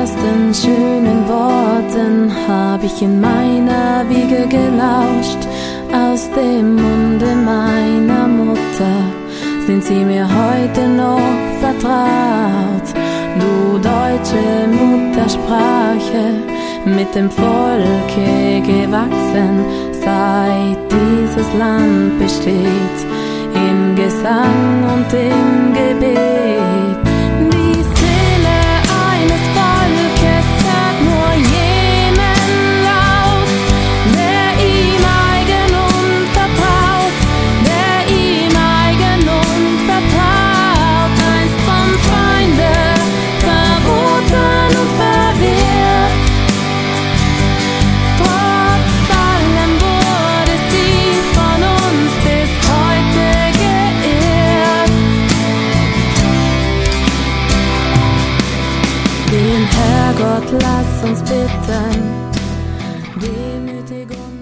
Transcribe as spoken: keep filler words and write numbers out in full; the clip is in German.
ersten schönen Worten hab ich in meiner Wiege gelauscht. Aus dem Munde meiner Mutter sind sie mir heute noch vertraut. Du deutsche Muttersprache, mit dem Volke gewachsen, seit dieses Land besteht, im Gesang und im Gebet. Die Seele eines Volkes hört nur jenen Laut, der ihm eigen und vertraut, der ihm eigen und vertraut, einst vom Feinde verboten und verwehrt. Trotz allem wurde sie von uns bis heute geehrt. Den Herrgott lass uns bitten, demütig und